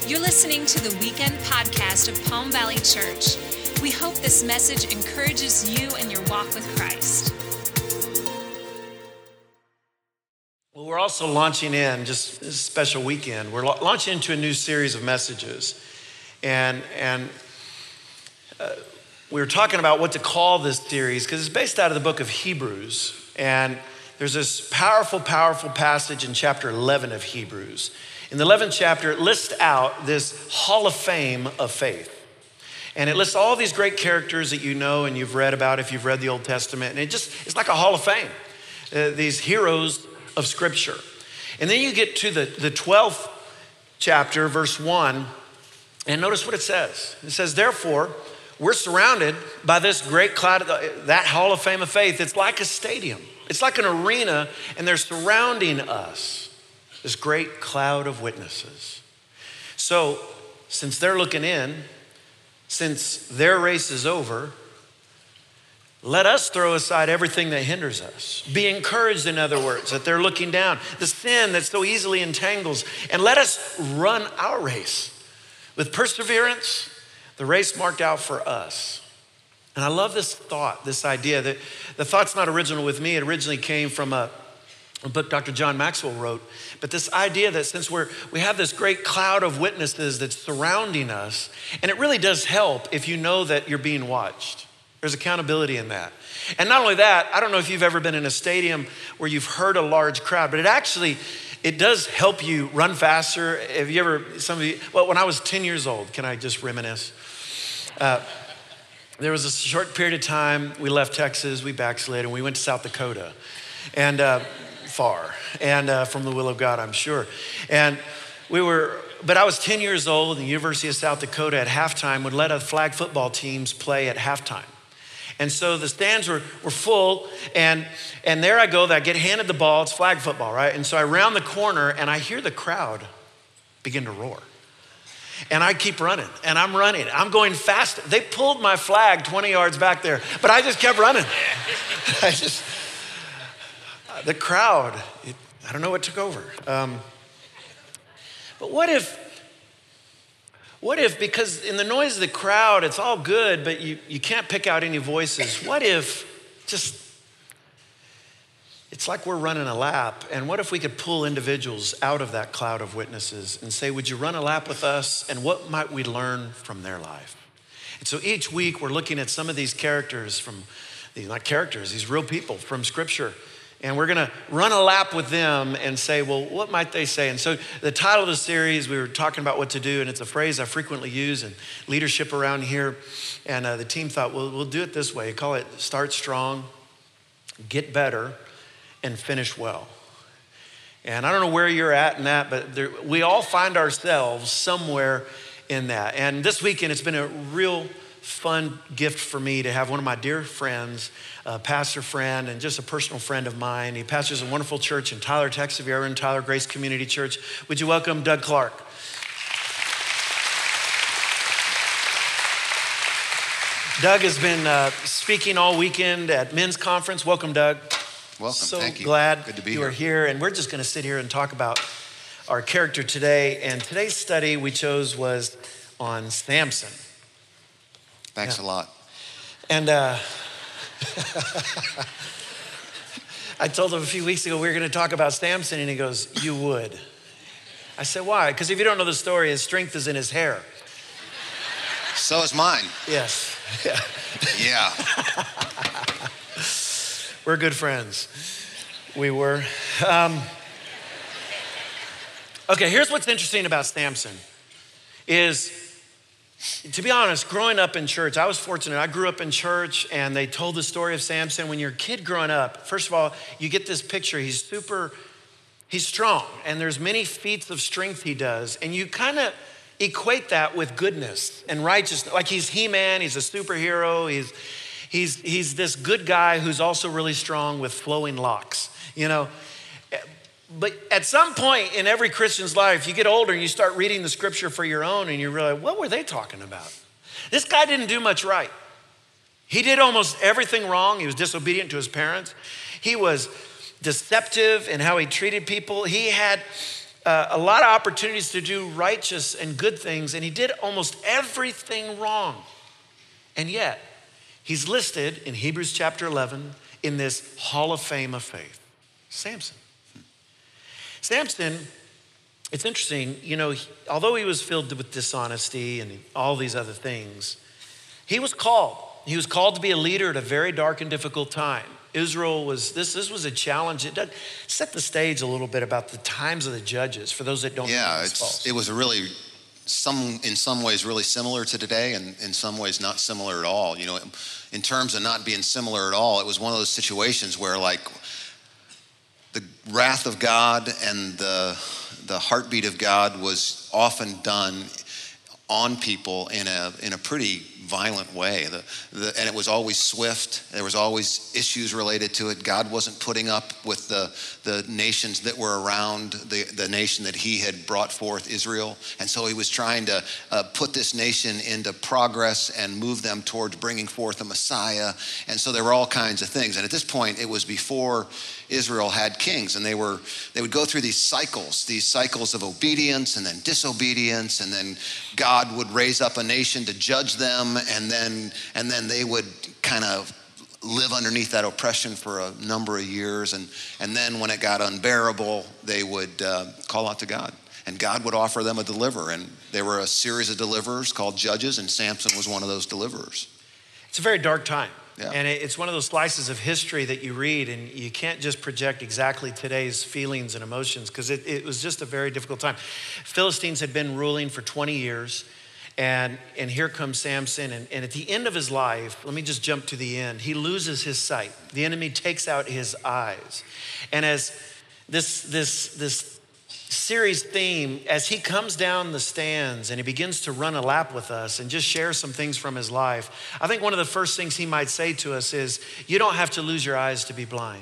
You're listening to the weekend podcast of Palm Valley Church. We hope this message encourages you in your walk with Christ. Well, we're also launching in, just this special weekend, we're launching into a new series of messages. And we were talking about what to call this series because it's based out of the book of Hebrews. And there's this powerful passage in chapter 11 of Hebrews. In the 11th chapter, it lists out this hall of fame of faith. And it lists all these great characters that you know and you've read about if you've read the Old Testament. And it's like a hall of fame, these heroes of Scripture. And then you get to the 12th chapter, verse 1, and notice what it says. It says, therefore, we're surrounded by this great cloud, that hall of fame of faith. It's like a stadium. It's like an arena, and they're surrounding us. This great cloud of witnesses. So, since they're looking in, since their race is over, let us throw aside everything that hinders us. Be encouraged, in other words, that they're looking down. The sin that so easily entangles. And let us run our race with perseverance, the race marked out for us. And I love this thought, this idea that the thought's not original with me. It originally came from a book Dr. John Maxwell wrote. But this idea that since we have this great cloud of witnesses that's surrounding us, and it really does help if you know that you're being watched. There's accountability in that. And not only that, I don't know if you've ever been in a stadium where you've heard a large crowd, but it does help you run faster. Have you ever, when I was 10 years old, can I just reminisce? There was a short period of time, we left Texas, we backslid, and we went to South Dakota. And far, and from the will of God, I'm sure. And but I was 10 years old, and the University of South Dakota at halftime would let flag football teams play at halftime. And so the stands were full, and there I go, I get handed the ball, it's flag football, right? And so I round the corner, and I hear the crowd begin to roar. And I keep running, and I'm running. I'm going fast. They pulled my flag 20 yards back there, but I just kept running. The crowd, I don't know what took over. But what if, because in the noise of the crowd, it's all good, but you can't pick out any voices. What if it's like we're running a lap, and what if we could pull individuals out of that cloud of witnesses and say, would you run a lap with us, and what might we learn from their life? And so each week we're looking at some of these characters these real people from Scripture. And we're gonna run a lap with them and say, well, what might they say? And so the title of the series, we were talking about what to do, and it's a phrase I frequently use in leadership around here. And the team thought, well, we'll do it this way. Call it start strong, get better, and finish well. And I don't know where you're at in that, but we all find ourselves somewhere in that. And this weekend, it's been a real fun gift for me to have one of my dear friends, a pastor friend, and just a personal friend of mine. He pastors a wonderful church in Tyler, Texas. If you're ever in Tyler, Grace Community Church, would you welcome Doug Clark? Doug has been speaking all weekend at men's conference. Welcome, Doug. Welcome, thank you. Glad Good to be you are here. And we're just gonna sit here and talk about our character today. And today's study we chose was on Samson. Thanks a lot. And I told him a few weeks ago we were going to talk about Samson, and he goes, you would. I said, why? Because if you don't know the story, his strength is in his hair. So is mine. Yes. Yeah. We're good friends. We were. Okay, here's what's interesting about Samson is, to be honest, growing up in church, I was fortunate. I grew up in church, and they told the story of Samson. When you're a kid growing up, first of all, you get this picture. He's strong, and there's many feats of strength he does. And you kind of equate that with goodness and righteousness. Like he's He-Man, he's a superhero. He's this good guy who's also really strong with flowing locks, you know. But at some point in every Christian's life, you get older and you start reading the Scripture for your own, and you realize, what were they talking about? This guy didn't do much right. He did almost everything wrong. He was disobedient to his parents. He was deceptive in how he treated people. He had a lot of opportunities to do righteous and good things, and he did almost everything wrong. And yet, he's listed in Hebrews chapter 11 in this hall of fame of faith, Samson. Samson, it's interesting, although he was filled with dishonesty and all these other things, he was called. He was called to be a leader at a very dark and difficult time. Israel this was a challenge. It does set the stage a little bit about the times of the judges for those that don't know. It was really in some ways really similar to today, and in some ways not similar at all. In terms of not being similar at all, it was one of those situations where like the wrath of God and the heartbeat of God was often done on people in a pretty violent way. And it was always swift. There was always issues related to it. God wasn't putting up with the nations that were around the nation that he had brought forth, Israel. And so he was trying to put this nation into progress and move them towards bringing forth a Messiah. And so there were all kinds of things. And at this point, it was before Israel had kings, and they would go through these cycles of obedience and then disobedience, and then God would raise up a nation to judge them, and then they would kind of live underneath that oppression for a number of years, and then when it got unbearable, they would call out to God, and God would offer them a deliverer. And there were a series of deliverers called judges, and Samson was one of those deliverers. It's a very dark time. Yeah. And it's one of those slices of history that you read, and you can't just project exactly today's feelings and emotions, because it was just a very difficult time. Philistines had been ruling for 20 years, and here comes Samson. And at the end of his life, let me just jump to the end, he loses his sight. The enemy takes out his eyes. And as this series theme, as he comes down the stands and he begins to run a lap with us and just share some things from his life, I think one of the first things he might say to us is, you don't have to lose your eyes to be blind.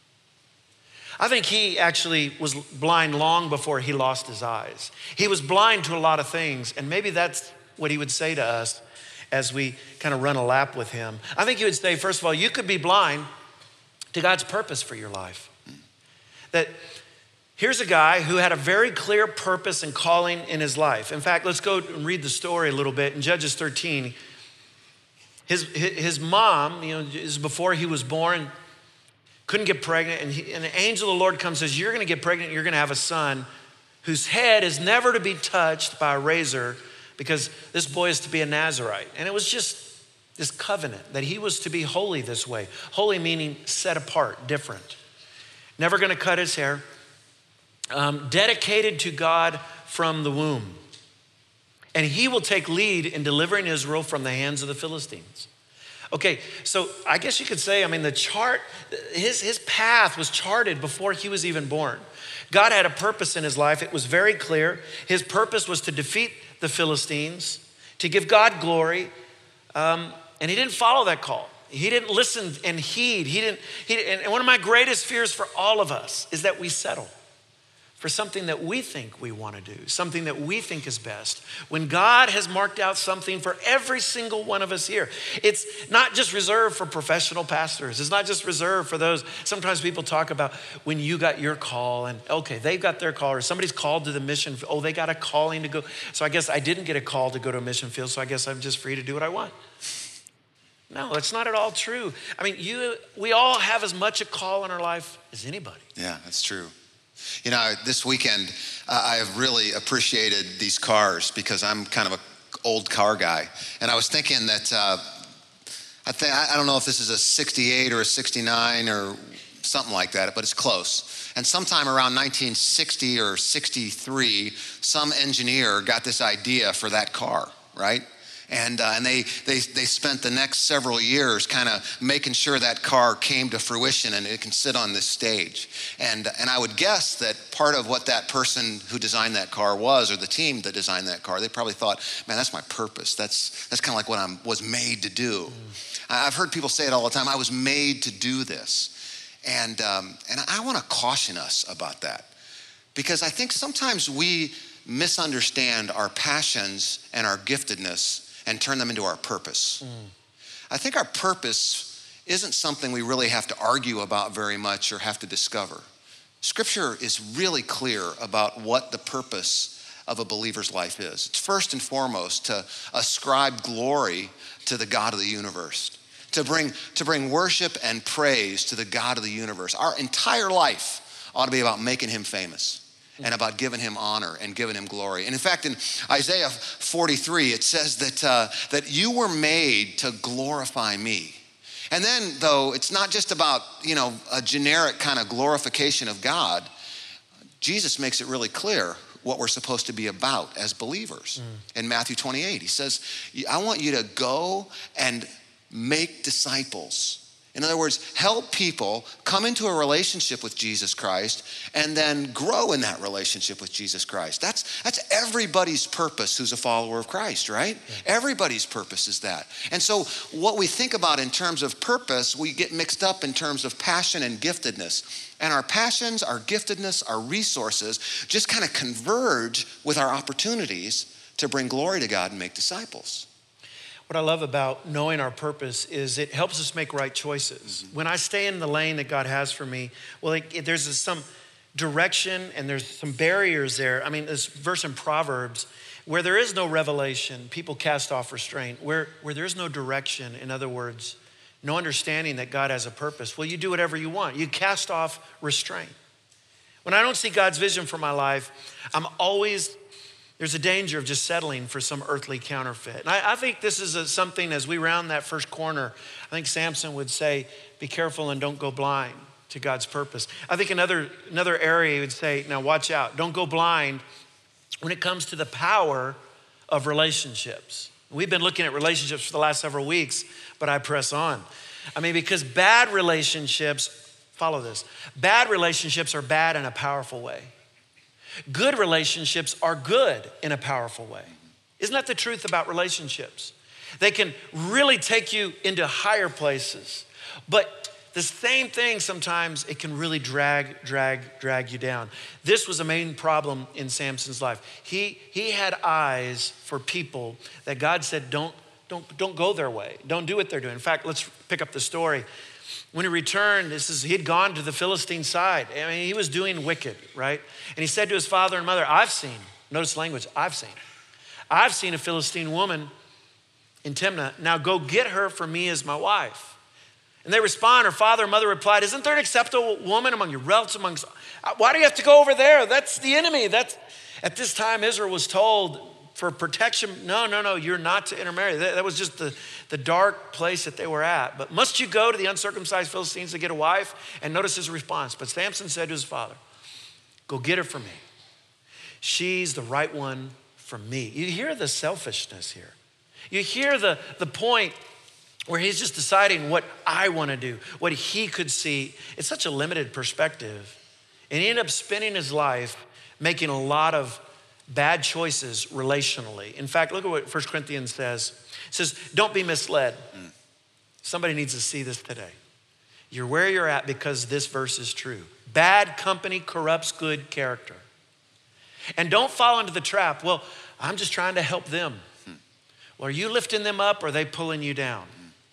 I think he actually was blind long before he lost his eyes. He was blind to a lot of things, and maybe that's what he would say to us as we kind of run a lap with him. I think he would say, first of all, you could be blind to God's purpose for your life. That here's a guy who had a very clear purpose and calling in his life. In fact, let's go and read the story a little bit. In Judges 13, his mom, this is before he was born, couldn't get pregnant. And an angel of the Lord comes and says, you're going to get pregnant. You're going to have a son whose head is never to be touched by a razor, because this boy is to be a Nazirite. And it was just this covenant that he was to be holy this way. Holy meaning set apart, different. Never going to cut his hair. Dedicated to God from the womb. And he will take lead in delivering Israel from the hands of the Philistines. Okay, so I guess you could say, his path was charted before he was even born. God had a purpose in his life. It was very clear. His purpose was to defeat the Philistines, to give God glory. And he didn't follow that call. He didn't listen and heed. And one of my greatest fears for all of us is that we settle for something that we think we want to do, something that we think is best, when God has marked out something for every single one of us here. It's not just reserved for professional pastors. It's not just reserved for those. Sometimes people talk about when you got your call, and okay, they've got their call, or somebody's called to the mission. Oh, they got a calling to go. So I guess I didn't get a call to go to a mission field, so I guess I'm just free to do what I want. No, it's not at all true. We all have as much a call in our life as anybody. Yeah, that's true. This weekend, I have really appreciated these cars, because I'm kind of an old car guy. And I was thinking that, I don't know if this is a 68 or a 69 or something like that, but it's close. And sometime around 1960 or 63, some engineer got this idea for that car, right? And they spent the next several years kind of making sure that car came to fruition and it can sit on this stage. And I would guess that part of what that person who designed that car was, or the team that designed that car, they probably thought, man, that's my purpose. That's kind of like what I was made to do. I've heard people say it all the time. I was made to do this. And I want to caution us about that, because I think sometimes we misunderstand our passions and our giftedness and turn them into our purpose. I think our purpose isn't something we really have to argue about very much or have to discover. Scripture is really clear about what the purpose of a believer's life is. It's first and foremost to ascribe glory to the God of the universe, to bring worship and praise to the God of the universe. Our entire life ought to be about making him famous and about giving him honor and giving him glory. And in fact, in Isaiah 43, it says that you were made to glorify me. And then, though, it's not just about, a generic kind of glorification of God. Jesus makes it really clear what we're supposed to be about as believers. In Matthew 28, he says, I want you to go and make disciples. In other words, help people come into a relationship with Jesus Christ and then grow in that relationship with Jesus Christ. That's everybody's purpose who's a follower of Christ, right? Yeah. Everybody's purpose is that. And so what we think about in terms of purpose, we get mixed up in terms of passion and giftedness. And our passions, our giftedness, our resources just kind of converge with our opportunities to bring glory to God and make disciples. What I love about knowing our purpose is it helps us make right choices. When I stay in the lane that God has for me, there's some direction and there's some barriers there. I mean, this verse in Proverbs, where there is no revelation, people cast off restraint. Where there is no direction, in other words, no understanding that God has a purpose, well, you do whatever you want. You cast off restraint. When I don't see God's vision for my life, there's a danger of just settling for some earthly counterfeit. And I think this is something, as we round that first corner, I think Samson would say, be careful and don't go blind to God's purpose. I think another area he would say, now watch out, don't go blind when it comes to the power of relationships. We've been looking at relationships for the last several weeks, but I press on. Because bad relationships, follow this, bad relationships are bad in a powerful way. Good relationships are good in a powerful way. Isn't that the truth about relationships? They can really take you into higher places, but the same thing sometimes it can really drag you down. This was a main problem in Samson's life. He had eyes for people that God said, don't go their way. Don't do what they're doing. In fact, let's pick up the story. When he returned, he had gone to the Philistine side. He was doing wicked, right? And he said to his father and mother, notice language, I've seen a Philistine woman in Timnah. Now go get her for me as my wife. And they respond, her father and mother replied, isn't there an acceptable woman among your relatives? Why do you have to go over there? That's the enemy. At this time, Israel was told for protection, no, you're not to intermarry. That was just the dark place that they were at. But must you go to the uncircumcised Philistines to get a wife? And notice his response. But Samson said to his father, go get her for me. She's the right one for me. You hear the selfishness here. You hear the point where he's just deciding what I want to do, what he could see. It's such a limited perspective. And he ended up spending his life making a lot of bad choices relationally. In fact, look at what 1 Corinthians says. It says, don't be misled. Somebody needs to see this today. You're where you're at because this verse is true. Bad company corrupts good character. And don't fall into the trap. Well, I'm just trying to help them. Well, are you lifting them up or are they pulling you down?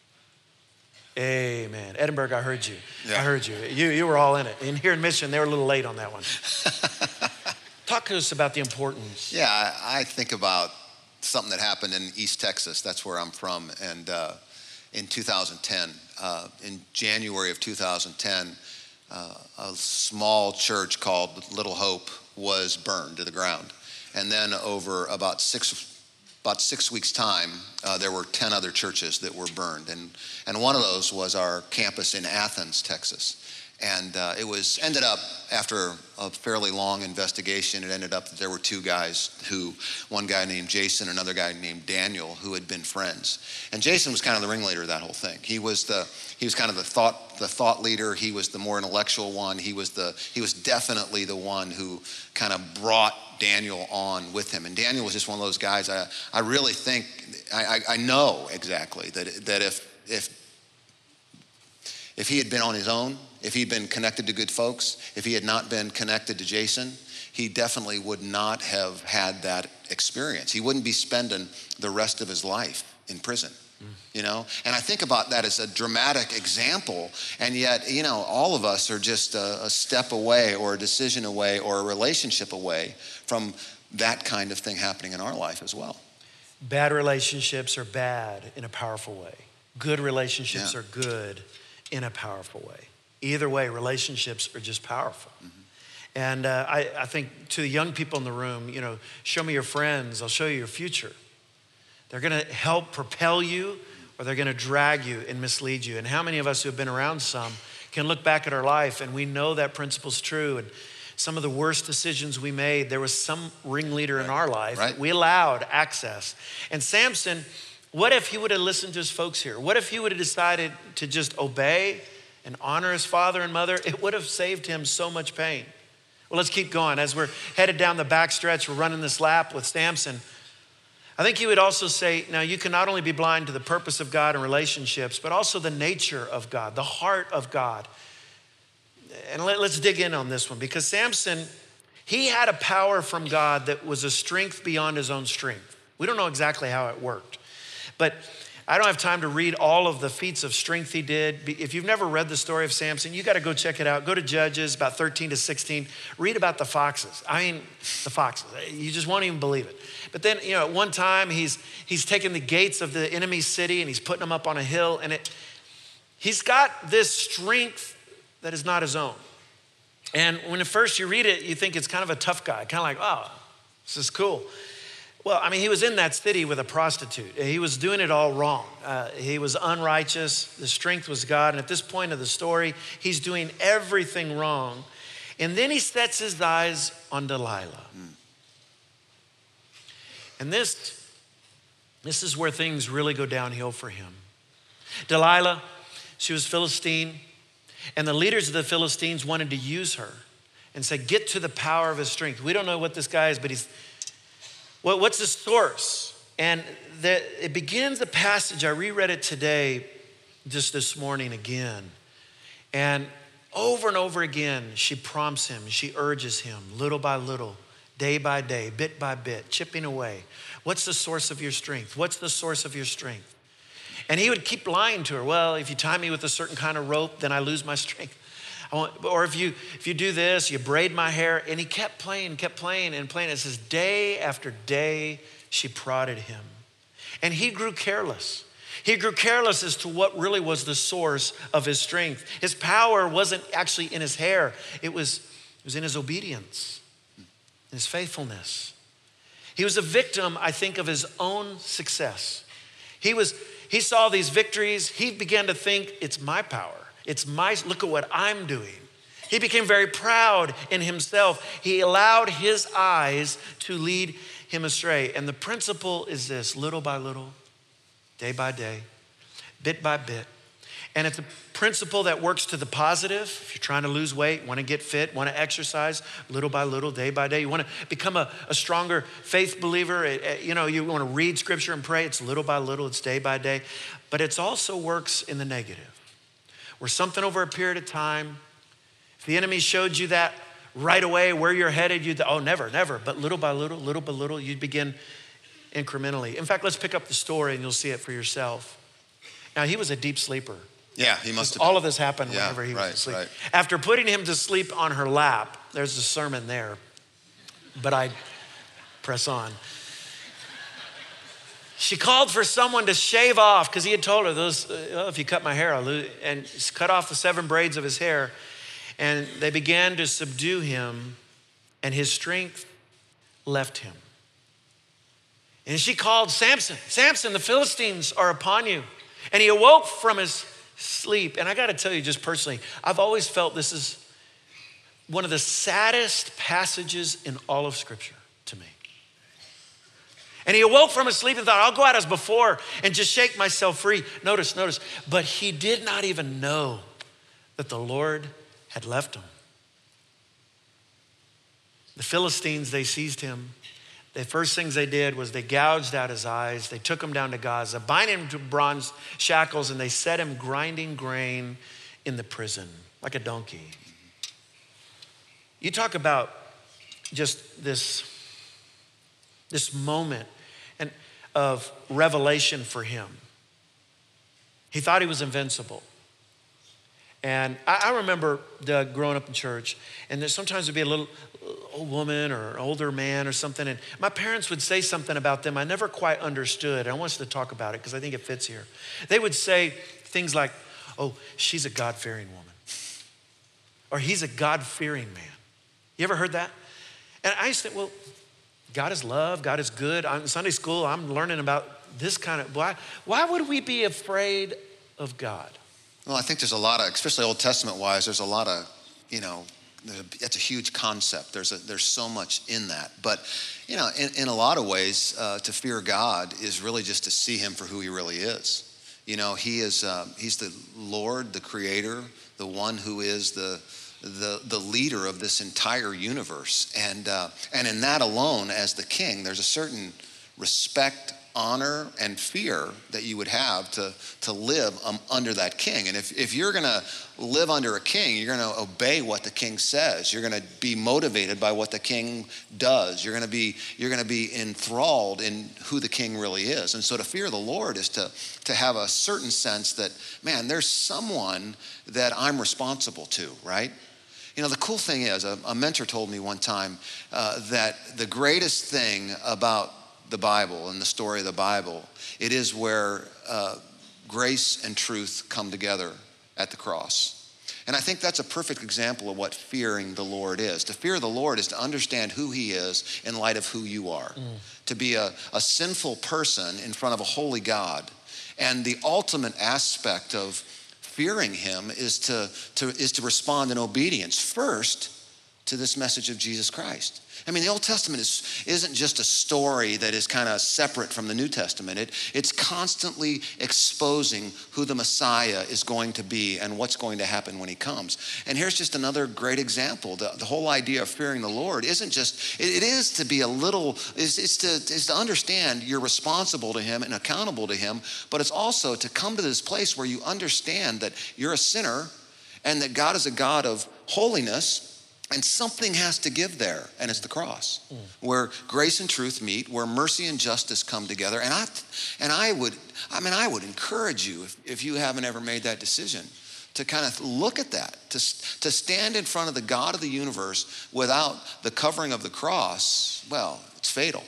Amen. Edinburgh, I heard you. Yeah. I heard you. You were all in it. And here in Mission, they were a little late on that one. Talk to us about the importance. Yeah, I think about something that happened in East Texas. That's where I'm from. And in 2010, in January of 2010, a small church called Little Hope was burned to the ground. And then over about six weeks' time, there were 10 other churches that were burned. And one of those was our campus in Athens, Texas. And it ended up, after a fairly long investigation, it ended up that there were two guys one guy named Jason, another guy named Daniel, who had been friends. And Jason was kind of the ringleader of that whole thing. He was kind of the thought leader. He was the more intellectual one. He was definitely the one who kind of brought Daniel on with him. And Daniel was just one of those guys. I really think, I know exactly that if he had been on his own, if he'd been connected to good folks, if he had not been connected to Jason, he definitely would not have had that experience. He wouldn't be spending the rest of his life in prison. You know, and I think about that as a dramatic example, and yet, you know, all of us are just a step away or a decision away or a relationship away from that kind of thing happening in our life as well. Bad relationships are bad in a powerful way. Good relationships are good in a powerful way. Either way, relationships are just powerful. And I think to the young people in the room, you know, show me your friends, I'll show you your future. They're gonna help propel you, or they're gonna drag you and mislead you. And how many of us who have been around some can look back at our life and we know that principle's true. And some of the worst decisions we made, there was some ringleader in our life that we allowed access. And Samson, what if he would have listened to his folks here? What if he would have decided to just obey and honor his father and mother? It would have saved him so much pain. Well, let's keep going. As we're headed down the back stretch, we're running this lap with Samson. I think he would also say, now you can not only be blind to the purpose of God and relationships, but also the nature of God, the heart of God. And let's dig in on this one, because Samson, he had a power from God that was a strength beyond his own strength. We don't know exactly how it worked, but I don't have time to read all of the feats of strength he did. If you've never read the story of Samson, you got to go check it out. Go to Judges about 13 to 16. Read about the foxes. I mean, the foxes. You just won't even believe it. But then, you know, at one time he's taking the gates of the enemy city and he's putting them up on a hill, and he's got this strength that is not his own. And when at first you read it, you think it's kind of a tough guy, kind of like, oh, this is cool. Well, I mean, he was in that city with a prostitute. He was doing it all wrong. He was unrighteous. The strength was God. And at this point of the story, he's doing everything wrong. And then he sets his eyes on Delilah. And this is where things really go downhill for him. Delilah, she was Philistine. And the leaders of the Philistines wanted to use her and say, get to the power of his strength. We don't know what this guy is, but what's the source? And it begins a passage, I reread it today, just this morning again. And over again, she prompts him, she urges him, little by little, day by day, bit by bit, chipping away. What's the source of your strength? What's the source of your strength? And he would keep lying to her. Well, if you tie me with a certain kind of rope, then I lose my strength. Or if you do this, you braid my hair. And he kept playing. It says day after day, she prodded him. And he grew careless. He grew careless as to what really was the source of his strength. His power wasn't actually in his hair. It was in his obedience, in his faithfulness. He was a victim, I think, of his own success. He saw these victories. He began to think, it's my power. Look at what I'm doing. He became very proud in himself. He allowed his eyes to lead him astray. And the principle is this: little by little, day by day, bit by bit. And it's a principle that works to the positive. If you're trying to lose weight, want to get fit, want to exercise, little by little, day by day. You want to become a stronger faith believer. You want to read scripture and pray. It's little by little, it's day by day. But it also works in the negative, where something over a period of time, if the enemy showed you that right away where you're headed, you'd, never. But little by little, you'd begin incrementally. In fact, let's pick up the story and you'll see it for yourself. Now, he was a deep sleeper. Yeah, he must have. All of this happened whenever he was asleep. Right. After putting him to sleep on her lap, there's a sermon there, but I press on. She called for someone to shave off, because he had told her, if you cut my hair, I'll lose. And she cut off the 7 braids of his hair. And they began to subdue him, and his strength left him. And she called, Samson, the Philistines are upon you. And he awoke from his sleep. And I got to tell you, just personally, I've always felt this is one of the saddest passages in all of Scripture to me. And he awoke from his sleep and thought, I'll go out as before and just shake myself free. Notice. But he did not even know that the Lord had left him. The Philistines, they seized him. The first things they did was they gouged out his eyes. They took him down to Gaza, bind him to bronze shackles, and they set him grinding grain in the prison like a donkey. You talk about just this moment of revelation for him. He thought he was invincible. And I remember Doug growing up in church, and there sometimes would be a little old woman or an older man or something, and my parents would say something about them I never quite understood. I want us to talk about it because I think it fits here. They would say things like, oh, she's a God-fearing woman. Or he's a God-fearing man. You ever heard that? And I used to think, well, God is love, God is good. In Sunday school, I'm learning about this kind of, why would we be afraid of God? Well, I think there's a lot of, especially Old Testament wise, there's a lot of, that's a huge concept. There's so much in that. But, in a lot of ways, to fear God is really just to see him for who he really is. He's the Lord, the creator, the one who is the leader of this entire universe. And in that alone, as the king, there's a certain respect, honor, and fear that you would have to live under that king. And if you're going to live under a king, you're going to obey what the king says. You're going to be motivated by what the king does. You're going to be enthralled in who the king really is. And so to fear the Lord is to have a certain sense that, man, there's someone that I'm responsible to, right? The cool thing is, a mentor told me one time that the greatest thing about the Bible and the story of the Bible, it is where grace and truth come together at the cross. And I think that's a perfect example of what fearing the Lord is. To fear the Lord is to understand who he is in light of who you are. To be a sinful person in front of a holy God. And the ultimate aspect of fearing him is to respond in obedience first to this message of Jesus Christ. I mean, the Old Testament isn't just a story that is kind of separate from the New Testament. It's constantly exposing who the Messiah is going to be and what's going to happen when he comes. And here's just another great example. The whole idea of fearing the Lord isn't just, it is to be it's to understand you're responsible to him and accountable to him, but it's also to come to this place where you understand that you're a sinner and that God is a God of holiness. And something has to give there, and it's the cross, where grace and truth meet, where mercy and justice come together. And I would encourage you, if you haven't ever made that decision, to kind of look at that, to stand in front of the God of the universe without the covering of the cross. Well, it's fatal.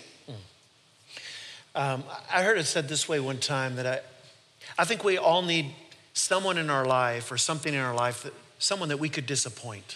I heard it said this way one time that I think we all need someone in our life or something in our life, someone that we could disappoint.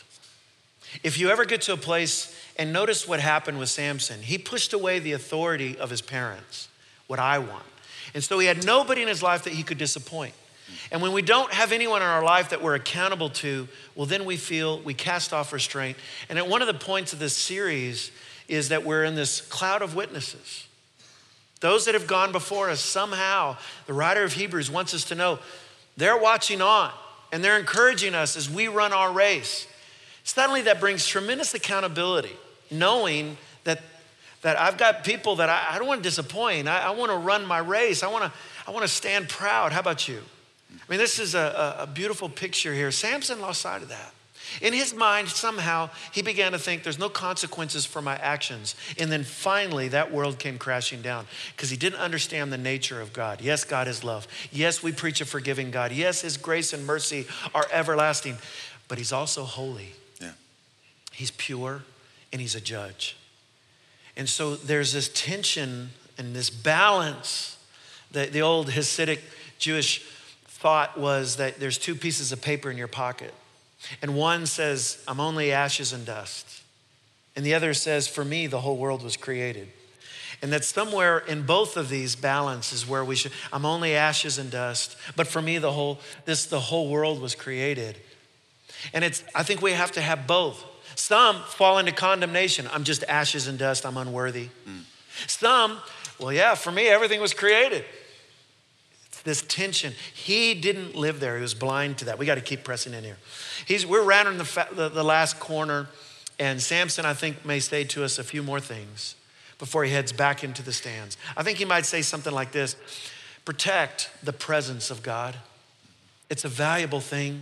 If you ever get to a place, and notice what happened with Samson, he pushed away the authority of his parents, what I want. And so he had nobody in his life that he could disappoint. And when we don't have anyone in our life that we're accountable to, well, then we feel we cast off restraint. And at one of the points of this series is that we're in this cloud of witnesses. Those that have gone before us, somehow, the writer of Hebrews wants us to know they're watching on and they're encouraging us as we run our race. Suddenly that brings tremendous accountability, knowing that I've got people that I don't want to disappoint. I want to run my race. I want to stand proud. How about you? I mean, this is a beautiful picture here. Samson lost sight of that. In his mind, somehow, he began to think there's no consequences for my actions. And then finally, that world came crashing down because he didn't understand the nature of God. Yes, God is love. Yes, we preach a forgiving God. Yes, his grace and mercy are everlasting, but he's also holy. He's pure and he's a judge. And so there's this tension and this balance. The old Hasidic Jewish thought was that there's two pieces of paper in your pocket. And one says, I'm only ashes and dust. And the other says, for me, the whole world was created. And that somewhere in both of these balance is where we should, I'm only ashes and dust, but for me, the whole world was created. And I think we have to have both. Some fall into condemnation. I'm just ashes and dust. I'm unworthy. Some, well, yeah, for me, everything was created. It's this tension. He didn't live there. He was blind to that. We got to keep pressing in here. We're rounding the last corner, and Samson, I think, may say to us a few more things before he heads back into the stands. I think he might say something like this: protect the presence of God. It's a valuable thing.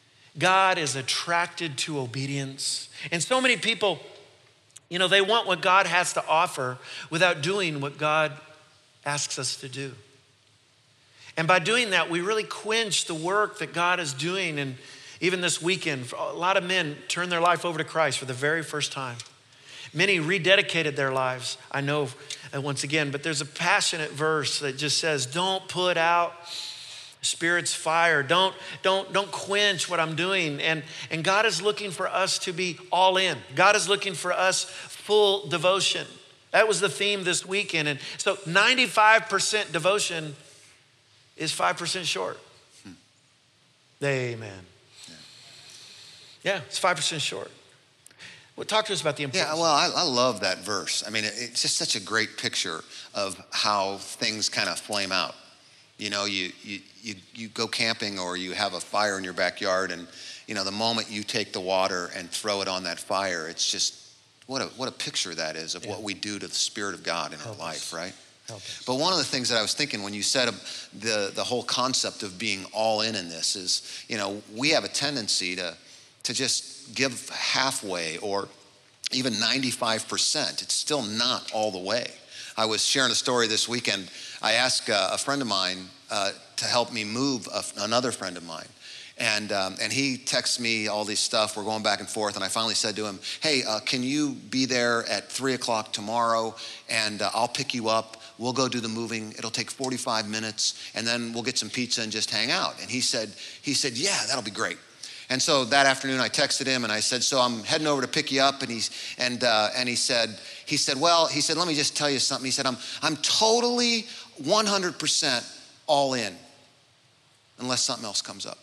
God is attracted to obedience. And so many people, they want what God has to offer without doing what God asks us to do. And by doing that, we really quench the work that God is doing. And even this weekend, a lot of men turned their life over to Christ for the very first time. Many rededicated their lives, I know, once again, but there's a passionate verse that just says, don't put out Spirit's fire. Don't quench what I'm doing. And God is looking for us to be all in. God is looking for us full devotion. That was the theme this weekend. And so 95% devotion is 5% short. Amen. Yeah, it's 5% short. Well, talk to us about the importance. Yeah, well, I love that verse. I mean, it's just such a great picture of how things kind of flame out. You know, you go camping or you have a fire in your backyard, and you know, the moment you take the water and throw it on that fire, it's just what a picture that is of what we do to the Spirit of God in our life, right? But one of the things that I was thinking when you said the whole concept of being all in this is, you know, we have a tendency to just give halfway or even 95%. It's still not all the way. I was sharing a story this weekend. I asked a friend of mine to help me move another friend of mine. And he texts me all this stuff. We're going back and forth. And I finally said to him, hey, can you be there at 3:00 tomorrow? And I'll pick you up. We'll go do the moving. It'll take 45 minutes. And then we'll get some pizza and just hang out. And he said, yeah, that'll be great. And so that afternoon I texted him and I said, so I'm heading over to pick you up. And he said, let me just tell you something. He said, I'm totally 100% all in unless something else comes up.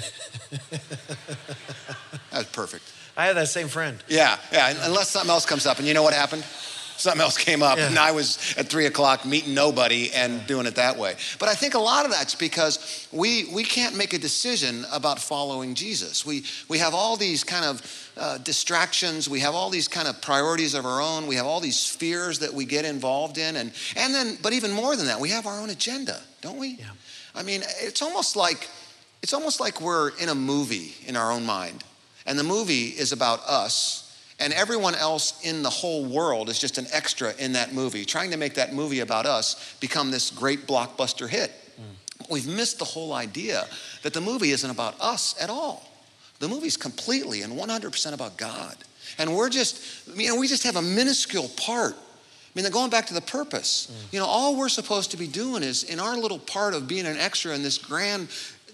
That was perfect. I have that same friend. Yeah, unless something else comes up. And you know what happened? Something else came up, and I was at 3:00 meeting nobody and doing it that way. But I think a lot of that's because we can't make a decision about following Jesus. We have all these kind of distractions. We have all these kind of priorities of our own. We have all these fears that we get involved in, and then, but even more than that, we have our own agenda, don't we? Yeah. I mean, it's almost like we're in a movie in our own mind, and the movie is about us. And everyone else in the whole world is just an extra in that movie, trying to make that movie about us become this great blockbuster hit. We've missed the whole idea that the movie isn't about us at all. The movie's completely and 100% about God. And we just have a minuscule part. I mean, going back to the purpose, you know, all we're supposed to be doing is in our little part of being an extra in this grand,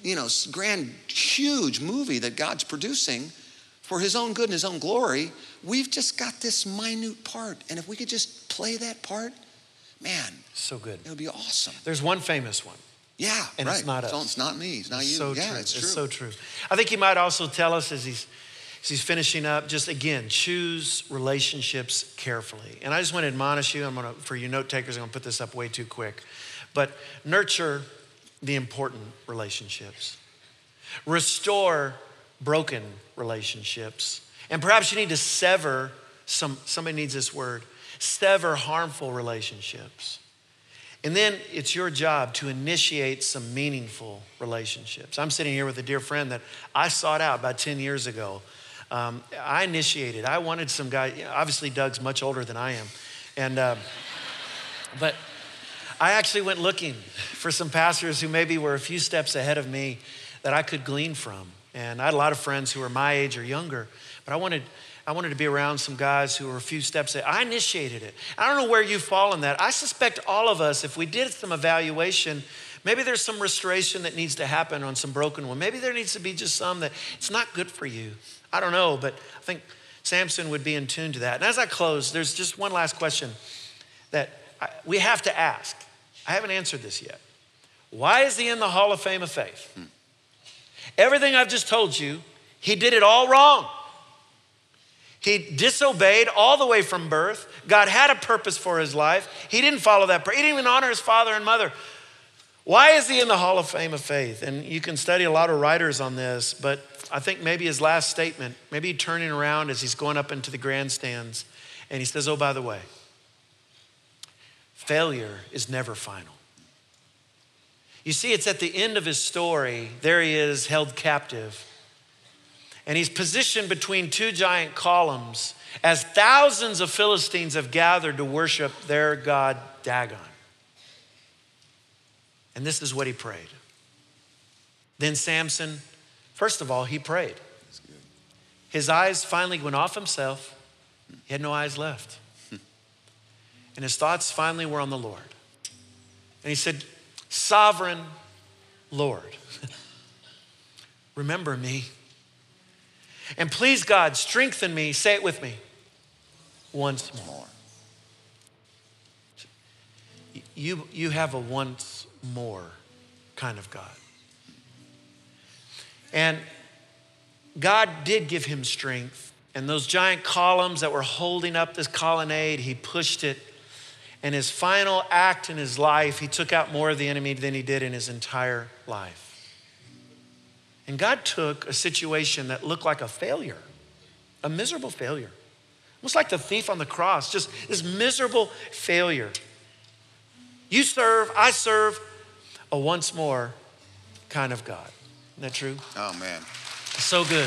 huge movie that God's producing for his own good and his own glory. We've just got this minute part. And if we could just play that part, man. So good. It would be awesome. There's one famous one. Yeah, and right. It's not us. So it's not me. It's not you. So yeah, true. It's true. It's so true. I think he might also tell us as he's finishing up, just again, choose relationships carefully. And I just want to admonish you, for you note takers, I'm going to put this up way too quick. But nurture the important relationships. Restore broken relationships. And perhaps you need to sever somebody needs this word, sever harmful relationships. And then it's your job to initiate some meaningful relationships. I'm sitting here with a dear friend that I sought out about 10 years ago. I initiated. I wanted some guy. Obviously, Doug's much older than I am, but I actually went looking for some pastors who maybe were a few steps ahead of me that I could glean from. And I had a lot of friends who were my age or younger, but I wanted to be around some guys who were a few steps ahead. I initiated it. I don't know where you fall in that. I suspect all of us, if we did some evaluation, maybe there's some restoration that needs to happen on some broken one. Maybe there needs to be just some that it's not good for you. I don't know, but I think Samson would be in tune to that. And as I close, there's just one last question that we have to ask. I haven't answered this yet. Why is he in the Hall of Fame of Faith? Everything I've just told you, he did it all wrong. He disobeyed all the way from birth. God had a purpose for his life. He didn't follow that. He didn't even honor his father and mother. Why is he in the Hall of Fame of Faith? And you can study a lot of writers on this, but I think maybe his last statement, maybe turning around as he's going up into the grandstands, and he says, oh, by the way, failure is never final. You see, it's at the end of his story. There he is, held captive. And he's positioned between two giant columns as thousands of Philistines have gathered to worship their god Dagon. And this is what he prayed. Then Samson, first of all, he prayed. His eyes finally went off himself. He had no eyes left. And his thoughts finally were on the Lord. And he said, Sovereign Lord, remember me. And please, God, strengthen me. Say it with me. Once more. You have a once more kind of God. And God did give him strength. And those giant columns that were holding up this colonnade, he pushed it. And his final act in his life, he took out more of the enemy than he did in his entire life. And God took a situation that looked like a failure, a miserable failure. Almost like the thief on the cross, just this miserable failure. You serve, I serve a once more kind of God. Isn't that true? Oh, man. So good.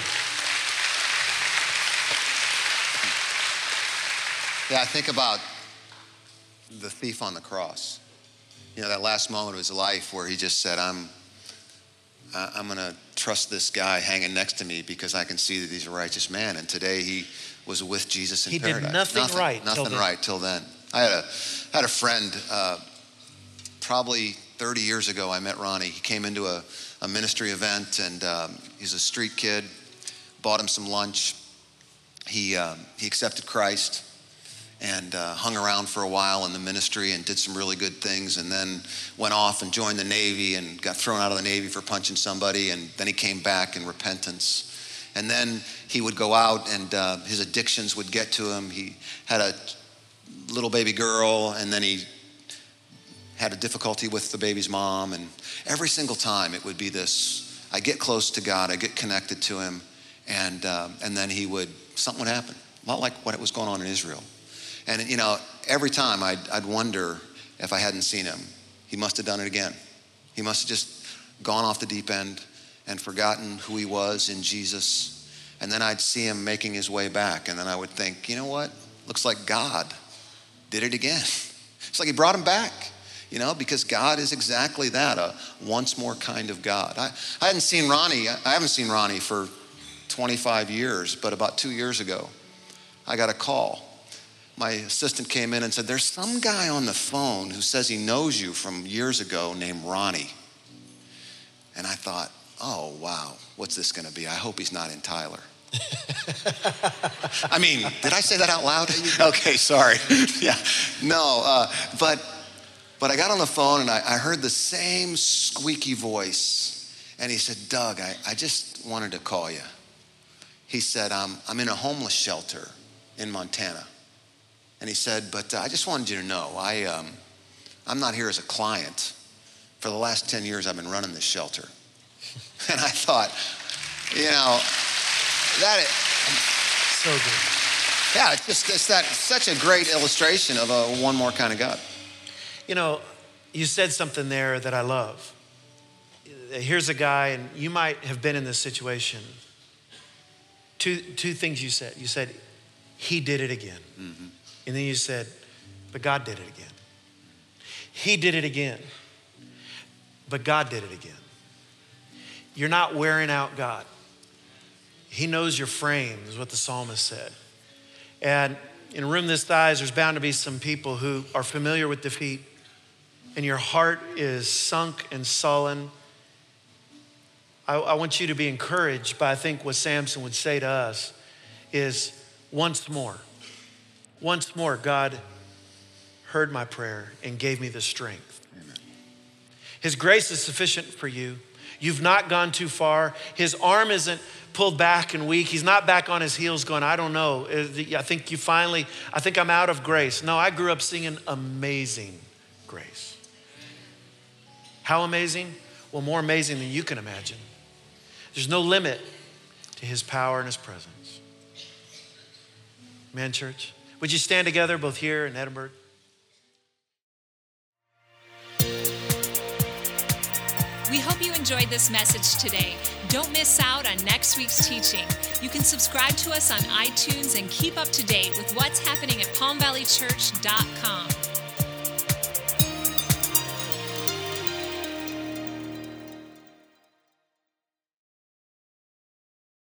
Yeah, I think about the thief on the cross. You know, that last moment of his life where he just said, I'm going to trust this guy hanging next to me because I can see that he's a righteous man. And today he was with Jesus in paradise. He did nothing right till then. I had a friend, probably 30 years ago, I met Ronnie. He came into a ministry event, and he's a street kid. Bought him some lunch. He accepted Christ and hung around for a while in the ministry and did some really good things, and then went off and joined the Navy and got thrown out of the Navy for punching somebody, and then he came back in repentance. And then he would go out and his addictions would get to him. He had a little baby girl, and then he had a difficulty with the baby's mom, and every single time it would be this, I get close to God, I get connected to him, and then something would happen. A lot like what was going on in Israel. And, you know, every time I'd wonder if I hadn't seen him. He must have done it again. He must have just gone off the deep end and forgotten who he was in Jesus. And then I'd see him making his way back. And then I would think, you know what? Looks like God did it again. It's like he brought him back, you know, because God is exactly that, a once more kind of God. I haven't seen Ronnie for 25 years, but about 2 years ago, I got a call. My assistant came in and said, there's some guy on the phone who says he knows you from years ago named Ronnie. And I thought, oh, wow, what's this going to be? I hope he's not in Tyler. I mean, did I say that out loud? Okay, sorry. Yeah, no, but I got on the phone and I heard the same squeaky voice. And he said, Doug, I just wanted to call you. He said, I'm in a homeless shelter in Montana. And he said, but I just wanted you to know, I'm not here as a client. For the last 10 years, I've been running this shelter. And I thought, you know, that is so good. Yeah, it's such a great illustration of a one more kind of God. You know, you said something there that I love. Here's a guy, and you might have been in this situation. Two things you said. You said, he did it again. Mm-hmm. And then you said, but God did it again. He did it again, but God did it again. You're not wearing out God. He knows your frame, is what the psalmist said. And in a room this size, there's bound to be some people who are familiar with defeat, and your heart is sunk and sullen. I want you to be encouraged by, I think, what Samson would say to us is, once more, God heard my prayer and gave me the strength. Amen. His grace is sufficient for you. You've not gone too far. His arm isn't pulled back and weak. He's not back on his heels going, I don't know. I think I'm out of grace. No, I grew up singing Amazing Grace. How amazing? Well, more amazing than you can imagine. There's no limit to his power and his presence. Amen, church? Would you stand together both here in Edinburgh? We hope you enjoyed this message today. Don't miss out on next week's teaching. You can subscribe to us on iTunes and keep up to date with what's happening at palmvalleychurch.com.